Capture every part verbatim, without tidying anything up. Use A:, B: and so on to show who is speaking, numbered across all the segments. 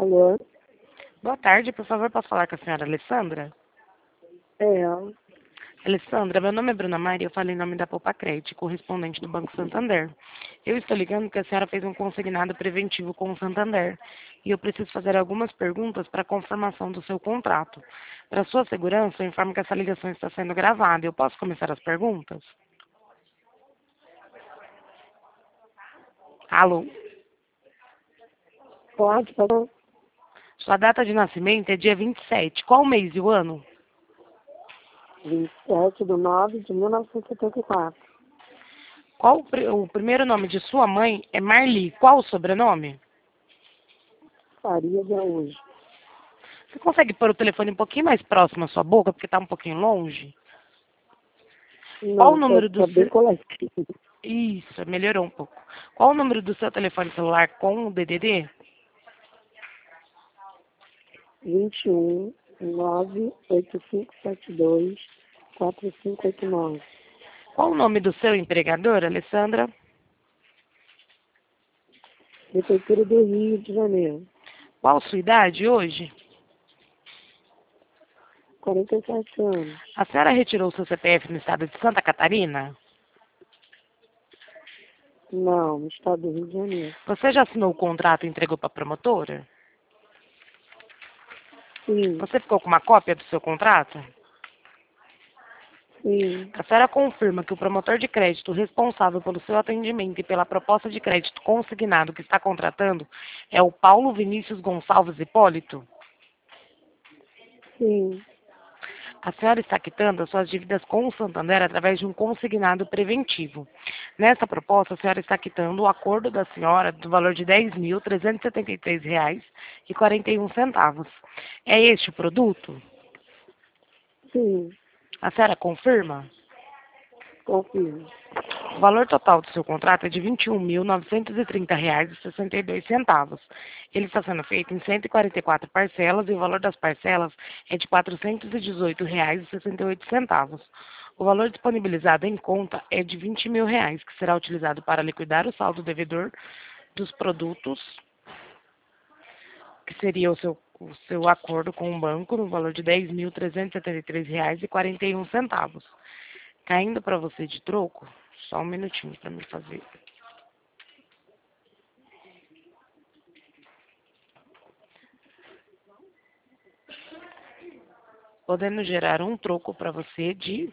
A: Alô?
B: Boa tarde, por favor, posso falar com a senhora Alessandra?
A: É,
B: Alessandra, meu nome é Bruna Maria, eu falo em nome da Poupa Crédito, correspondente do Banco Santander. Eu estou ligando porque a senhora fez um consignado preventivo com o Santander e eu preciso fazer algumas perguntas para a confirmação do seu contrato. Para sua segurança, eu informo que essa ligação está sendo gravada. Eu posso começar as perguntas? Alô?
A: pode, tá bom?
B: Sua data de nascimento é dia vinte e sete. Qual o mês e o ano?
A: vinte e sete de nove de mil novecentos e setenta e quatro.
B: Qual o, pri- o primeiro nome de sua mãe é Marli? Qual o sobrenome?
A: Faria de hoje.
B: Você consegue pôr o telefone um pouquinho mais próximo à sua boca, porque está um pouquinho longe? Qual o
A: Não, tá,
B: número do
A: tá bem
B: seu...
A: coletivo.
B: Isso, melhorou um pouco. Qual o número do seu telefone celular com o D D D?
A: vinte e um, nove, oito cinco sete dois, quatro cinco oito nove.
B: Qual o nome do seu empregador, Alessandra?
A: Prefeitura do Rio de Janeiro.
B: Qual sua idade hoje?
A: quarenta e sete anos.
B: A senhora retirou seu C P F no estado de Santa Catarina?
A: Não, no estado do Rio de Janeiro.
B: Você já assinou o contrato e entregou para a promotora?
A: Sim,
B: Você ficou com uma cópia do seu contrato?
A: sim,
B: A senhora confirma que o promotor de crédito responsável pelo seu atendimento e pela proposta de crédito consignado que está contratando é o Paulo Vinícius Gonçalves Hipólito?
A: sim,
B: A senhora está quitando as suas dívidas com o Santander através de um consignado preventivo. Nessa proposta, a senhora está quitando o acordo da senhora do valor de dez mil trezentos e setenta e três reais e quarenta e um centavos. É este o produto?
A: sim,
B: A senhora confirma?
A: confirmo.
B: O valor total do seu contrato é de vinte e um mil novecentos e trinta reais e sessenta e dois centavos. Ele está sendo feito em cento e quarenta e quatro parcelas e o valor das parcelas é de quatrocentos e dezoito reais e sessenta e oito centavos. O valor disponibilizado em conta é de vinte mil reais, que será utilizado para liquidar o saldo devedor dos produtos, que seria o seu, o seu acordo com o banco, no valor de dez mil trezentos e setenta e três reais e quarenta e um centavos. Caindo para você de troco, só um minutinho para me fazer. Podendo gerar um troco para você de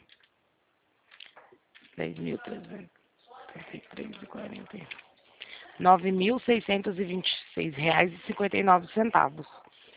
B: dez mil trezentos e setenta e três reais e quarenta e um. nove mil seiscentos e vinte e seis reais e cinquenta e nove centavos.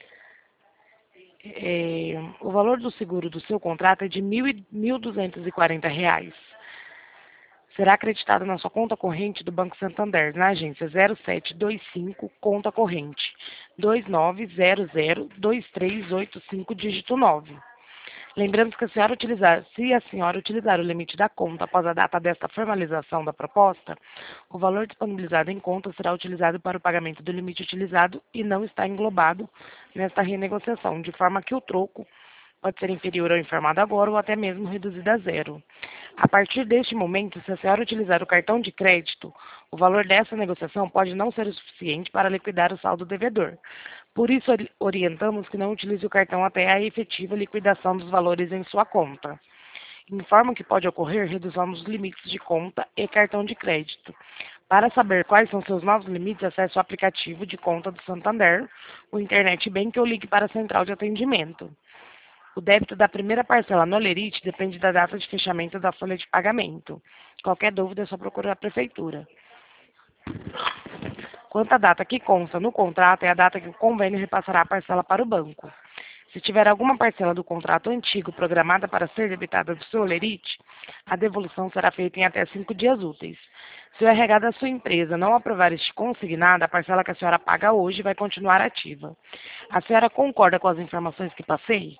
B: É, o valor do seguro do seu contrato é de mil duzentos e quarenta reais. Será acreditado na sua conta corrente do Banco Santander, na agência zero sete dois cinco, conta corrente dois nove zero zero dois três oito cinco, dígito nove. Lembrando que a senhora utilizar, se a senhora utilizar o limite da conta após a data desta formalização da proposta, o valor disponibilizado em conta será utilizado para o pagamento do limite utilizado e não está englobado nesta renegociação, de forma que o troco pode ser inferior ao informado agora ou até mesmo reduzido a zero. A partir deste momento, se a senhora utilizar o cartão de crédito, o valor dessa negociação pode não ser o suficiente para liquidar o saldo devedor. Por isso, orientamos que não utilize o cartão até a efetiva liquidação dos valores em sua conta. Informo que pode ocorrer redução dos limites de conta e cartão de crédito. Para saber quais são seus novos limites, acesse o aplicativo de conta do Santander, o Internet Bank ou ligue para a central de atendimento. O débito da primeira parcela no Olerite depende da data de fechamento da folha de pagamento. Qualquer dúvida é só procurar a prefeitura. Quanto à data que consta no contrato, é a data que o convênio repassará a parcela para o banco. Se tiver alguma parcela do contrato antigo programada para ser debitada do seu Olerite, a devolução será feita em até cinco dias úteis. Se o R H da sua empresa não aprovar este consignado, a parcela que a senhora paga hoje vai continuar ativa. A senhora concorda com as informações que passei?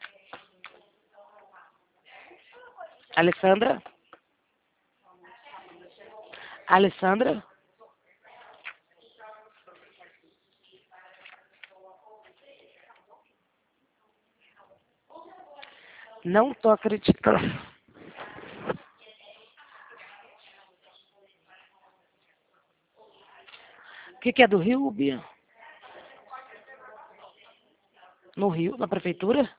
B: Alessandra? Alessandra? Não tô acreditando. O que, que é do Rio, Bia? No Rio, na prefeitura?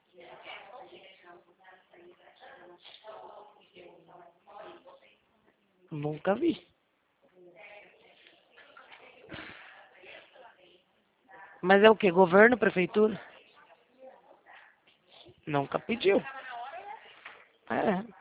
B: Nunca vi. Mas é o quê? Governo, prefeitura? Nunca pediu. É.